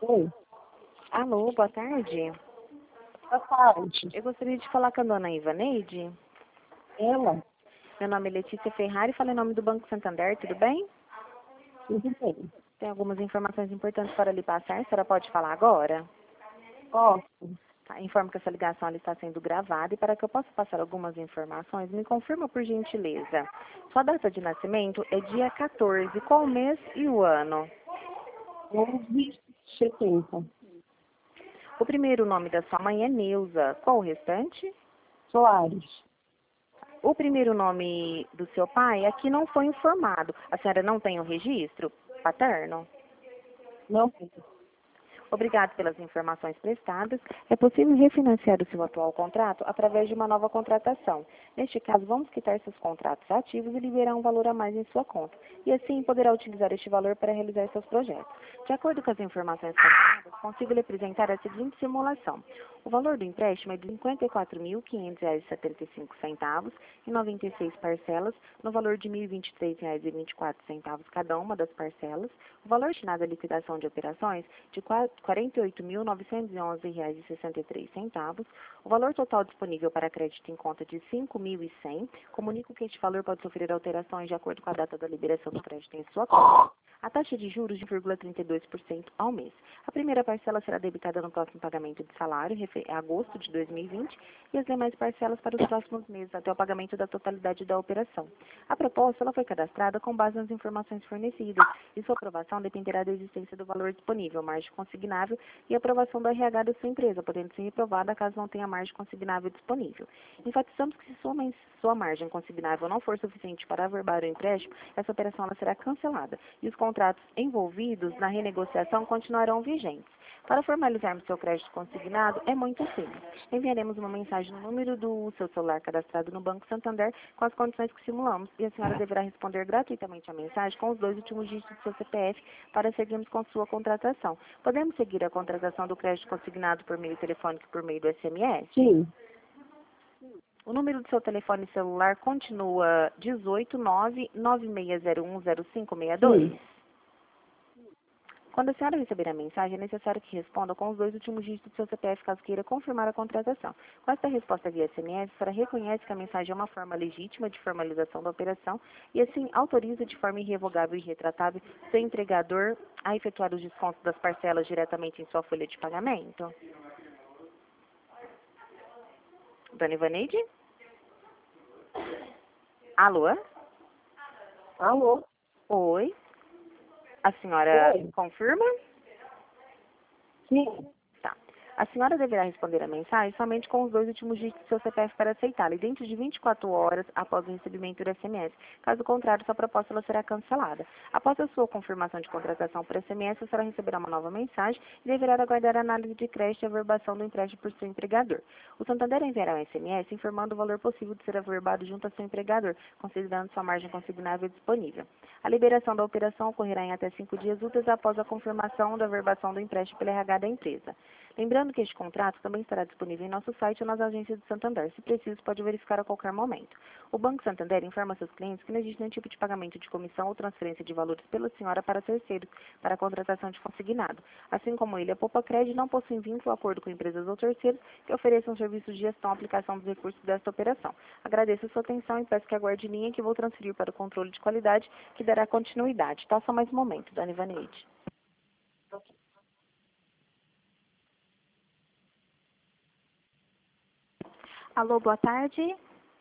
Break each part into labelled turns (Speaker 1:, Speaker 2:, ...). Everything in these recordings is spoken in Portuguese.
Speaker 1: Oi,
Speaker 2: Alô, boa tarde.
Speaker 1: boa tarde.
Speaker 2: Eu gostaria de falar com a dona Ivaneide.
Speaker 1: Ela,
Speaker 2: Meu nome é Letícia Ferrari, falo em nome do Banco Santander, tudo bem?
Speaker 1: tudo bem?
Speaker 2: Tem algumas informações importantes para lhe passar, a senhora pode falar agora?
Speaker 1: Posso?
Speaker 2: Tá, informo que essa ligação ela está sendo gravada e para que eu possa passar algumas informações, me confirma por gentileza. Sua data de nascimento é dia 14, qual o mês e o ano?
Speaker 1: 11,70.
Speaker 2: O primeiro nome da sua mãe é Neuza, qual o restante?
Speaker 1: Soares.
Speaker 2: O primeiro nome do seu pai aqui não foi informado. A senhora não tem o registro paterno?
Speaker 1: Não tem.
Speaker 2: Obrigado pelas informações prestadas. É possível refinanciar o seu atual contrato através de uma nova contratação. Neste caso, vamos quitar seus contratos ativos e liberar um valor a mais em sua conta. E assim poderá utilizar este valor para realizar seus projetos. De acordo com as informações prestadas, consigo lhe apresentar a seguinte simulação. O valor do empréstimo é de R$ 54.500,75 em 96 parcelas, no valor de R$ 1.023,24 cada uma das parcelas. O valor destinado à liquidação de operações de R$ 48.911,63. O valor total disponível para crédito em conta de R$ 5.100. Comunico que este valor pode sofrer alterações de acordo com a data da liberação do crédito em sua conta. A taxa de juros de 0,32% ao mês. A primeira parcela será debitada no próximo pagamento de salário, em agosto de 2020, e as demais parcelas para os próximos meses, até o pagamento da totalidade da operação. A proposta ela foi cadastrada com base nas informações fornecidas, e sua aprovação dependerá da existência do valor disponível, margem consignável e aprovação do RH da sua empresa, podendo ser reprovada caso não tenha margem consignável disponível. Enfatizamos que se sua margem consignável não for suficiente para averbar o empréstimo, essa operação ela será cancelada, e os contratos envolvidos na renegociação continuarão vigentes. Para formalizarmos seu crédito consignado, é muito simples. Enviaremos uma mensagem no número do seu celular cadastrado no Banco Santander com as condições que simulamos e a senhora deverá responder gratuitamente a mensagem com os 2 últimos dígitos do seu CPF para seguirmos com sua contratação. Podemos seguir a contratação do crédito consignado por meio telefônico e por meio do SMS?
Speaker 1: Sim.
Speaker 2: O número do seu telefone celular continua 18996010562?
Speaker 1: Sim.
Speaker 2: Quando a senhora receber a mensagem, é necessário que responda com os 2 últimos dígitos do seu CPF, caso queira confirmar a contratação. Com esta resposta via SMS, a senhora reconhece que a mensagem é uma forma legítima de formalização da operação e, assim, autoriza de forma irrevogável e irretratável seu empregador a efetuar os descontos das parcelas diretamente em sua folha de pagamento? Dona Ivaneide? Alô?
Speaker 1: Alô?
Speaker 2: Oi? A senhora
Speaker 1: Oi.
Speaker 2: confirma?
Speaker 1: Sim.
Speaker 2: Tá. A senhora deverá responder a mensagem somente com os 2 últimos dígitos do seu CPF para aceitá-la e dentro de 24 horas após o recebimento do SMS. Caso contrário, sua proposta ela será cancelada. Após a sua confirmação de contratação por SMS, a senhora receberá uma nova mensagem e deverá aguardar a análise de crédito e averbação do empréstimo por seu empregador. O Santander enviará um SMS informando o valor possível de ser averbado junto ao seu empregador, considerando sua margem consignável disponível. A liberação da operação ocorrerá em até 5 dias úteis após a confirmação da averbação do empréstimo pela RH da empresa. Lembrando que este contrato também estará disponível em nosso site ou nas agências do Santander. Se preciso, pode verificar a qualquer momento. O Banco Santander informa seus clientes que não existe nenhum tipo de pagamento de comissão ou transferência de valores pela senhora para terceiros para a contratação de consignado. Assim como ele, a Poupa Cred não possui vínculo ou acordo com empresas ou terceiros que ofereçam serviços de gestão e aplicação dos recursos desta operação. Agradeço a sua atenção e peço que aguarde linha que vou transferir para o controle de qualidade que dará continuidade. Tá, só mais um momento, Dona Ivaneide.
Speaker 3: Alô, boa tarde.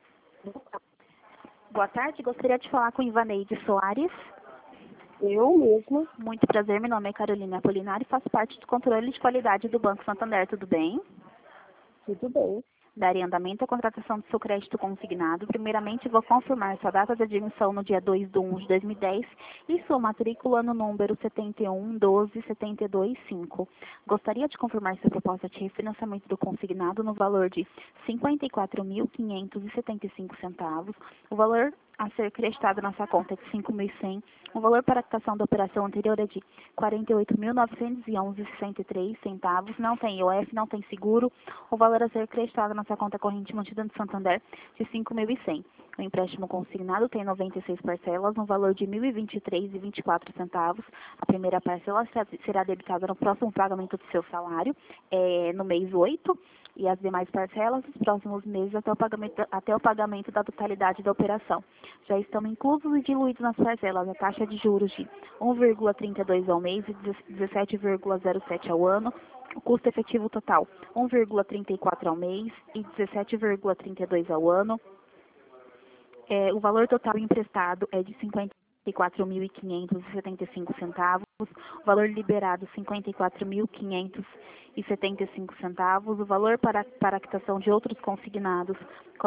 Speaker 3: Boa tarde, gostaria de falar com Ivaneide Soares.
Speaker 1: Eu mesma.
Speaker 3: Muito prazer, meu nome é Carolina Apolinário e faço parte do controle de qualidade do Banco Santander, tudo bem?
Speaker 1: Tudo bem.
Speaker 3: Darei andamento à contratação do seu crédito consignado. Primeiramente, vou confirmar sua data de admissão no dia 2/1 de 2010 e sua matrícula no número 7112725. Gostaria de confirmar sua proposta de refinanciamento do consignado no valor de R$ 54.575. O valor a ser creditado na sua conta é de R$ 5.100. O valor para a quitação da operação anterior é de R$ 48.911,63. Não tem IOF, não tem seguro. O valor a ser creditado na sua conta corrente mantida no Santander de R$ 5.100. O empréstimo consignado tem 96 parcelas, no valor de R$ 1.023,24. A primeira parcela será debitada no próximo pagamento do seu salário, no mês 8, e as demais parcelas nos próximos meses até o pagamento da totalidade da operação. Já estão inclusos e diluídos nas parcelas a taxa de juros de 1,32 ao mês e 17,07 ao ano, o custo efetivo total 1,34 ao mês e 17,32 ao ano. O valor total emprestado é de R$ 54.575, o valor liberado R$ 54.575, o valor para a quitação de outros consignados R$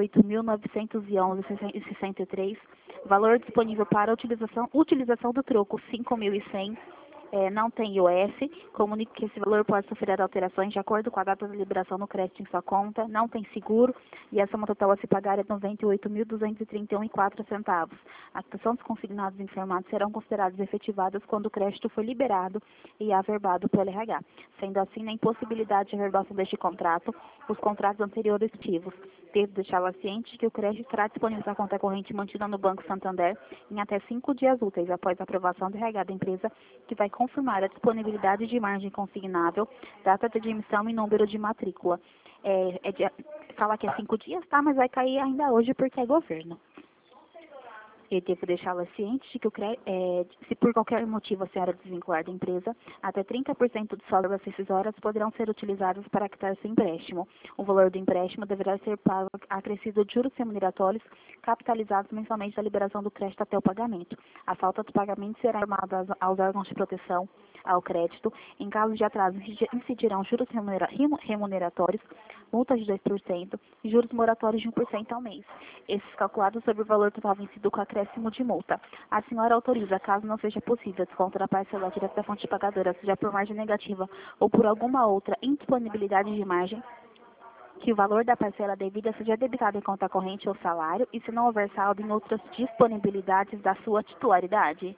Speaker 3: 48.911,63, valor disponível para utilização do troco R$ 5.100. Não tem IOS, comunique que esse valor pode sofrer alterações de acordo com a data da liberação no crédito em sua conta, não tem seguro e a soma total a se pagar é R$ 98.231,04. A quitação dos consignados informados serão consideradas efetivadas quando o crédito for liberado e averbado pelo RH. Sendo assim, na impossibilidade de averbação deste contrato, os contratos anteriores ativos. Devo deixá-la ciente de que o crédito estará disponível na conta corrente mantida no Banco Santander em até 5 dias úteis após a aprovação do RH da empresa, que vai confirmar a disponibilidade de margem consignável, data de admissão e número de matrícula. Fala que é 5 dias, tá? Mas vai cair ainda hoje porque é governo. Eu devo deixá-la ciente de que se por qualquer motivo a senhora desvincular da empresa, até 30% dos salários rescisórias poderão ser utilizados para quitar seu empréstimo. O valor do empréstimo deverá ser pago acrescido de juros remuneratórios capitalizados mensalmente da liberação do crédito até o pagamento. A falta do pagamento será informada aos órgãos de proteção ao crédito. Em caso de atraso, incidirão juros remuneratórios, multas de 2% e juros moratórios de 1% ao mês. Esses calculados sobre o valor total vencido com acréscimo de multa. A senhora autoriza, caso não seja possível, desconto da parcela direta da fonte pagadora, seja por margem negativa ou por alguma outra indisponibilidade de margem, que o valor da parcela devida seja debitado em conta corrente ou salário e se não houver saldo em outras disponibilidades da sua titularidade.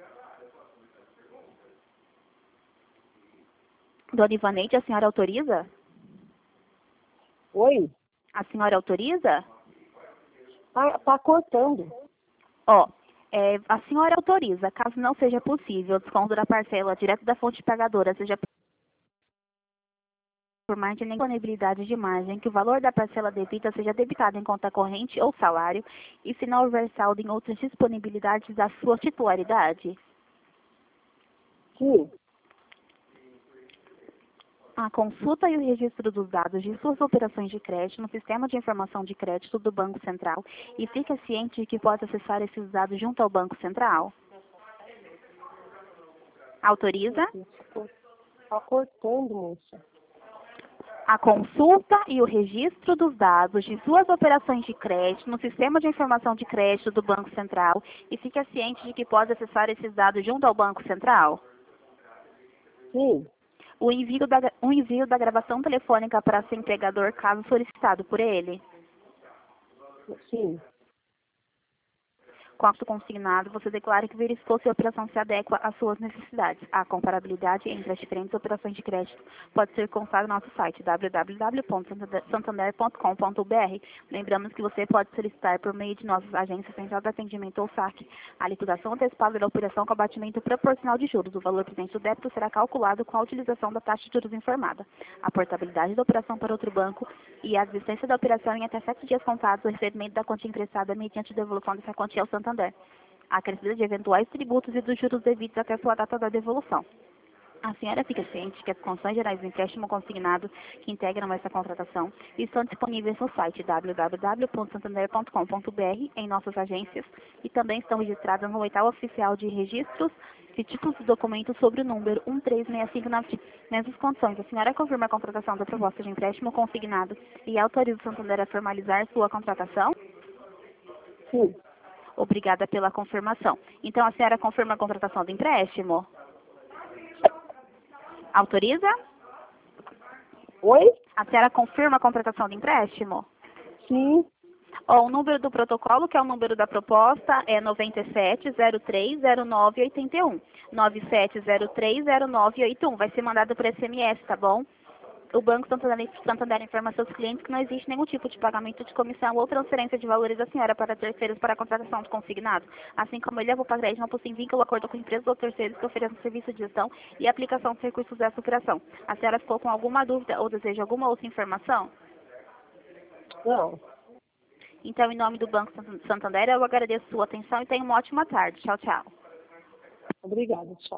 Speaker 3: Dona Ivaneide, a senhora autoriza?
Speaker 1: Oi?
Speaker 3: A senhora autoriza?
Speaker 1: Tá cortando.
Speaker 3: A senhora autoriza, caso não seja possível, o desconto da parcela direto da fonte pagadora, seja por margem nem disponibilidade de margem, que o valor da parcela devida seja debitado em conta corrente ou salário, e se não houver saldo em outras disponibilidades da sua titularidade?
Speaker 1: Sim.
Speaker 3: A consulta e o registro dos dados de suas operações de crédito no Sistema de Informação de Crédito do Banco Central e fica ciente de que pode acessar esses dados junto ao Banco Central? Autoriza?
Speaker 1: Tá cortando, moça.
Speaker 3: A consulta e o registro dos dados de suas operações de crédito no Sistema de Informação de Crédito do Banco Central e fica ciente de que pode acessar esses dados junto ao Banco Central?
Speaker 1: Sim.
Speaker 3: O envio da gravação telefônica para seu empregador, caso solicitado por ele.
Speaker 1: Sim.
Speaker 3: Com ato consignado, você declara que verificou se a operação se adequa às suas necessidades. A comparabilidade entre as diferentes operações de crédito pode ser consultada no nosso site www.santander.com.br. Lembramos que você pode solicitar por meio de nossas agências Central de Atendimento ou SAC a liquidação antecipada da operação com abatimento proporcional de juros. O valor presente do débito será calculado com a utilização da taxa de juros informada. A portabilidade da operação para outro banco e a existência da operação em até 7 dias contados, o recebimento da quantia emprestada mediante devolução dessa quantia ao Santander. A acrescida de eventuais tributos e dos juros devidos até sua data da devolução. A senhora fica ciente que as condições gerais do empréstimo consignado que integram essa contratação estão disponíveis no site www.santander.com.br em nossas agências e também estão registradas no Oitavo Oficial de Registros de Títulos e Documentos sobre o número 13659. Nessas condições, a senhora confirma a contratação da proposta de empréstimo consignado e autoriza o Santander a formalizar sua contratação?
Speaker 1: Sim.
Speaker 3: Obrigada pela confirmação. Então, a senhora confirma a contratação do empréstimo? Autoriza?
Speaker 1: Oi?
Speaker 3: A senhora confirma a contratação do empréstimo?
Speaker 1: Sim.
Speaker 3: O número do protocolo, que é o número da proposta, é 97030981. 97030981. Vai ser mandado por SMS, tá bom? O Banco Santander informa a seus clientes que não existe nenhum tipo de pagamento de comissão ou transferência de valores da senhora para terceiros para a contratação de consignado. Assim como ele levou para crédito, não possui vínculo, acordo com empresas ou terceiros que ofereçam serviço de gestão e aplicação de recursos dessa operação. A senhora ficou com alguma dúvida ou deseja alguma outra informação?
Speaker 1: Não.
Speaker 3: Então, em nome do Banco Santander, eu agradeço sua atenção e tenha uma ótima tarde. Tchau, tchau.
Speaker 1: Obrigada, tchau.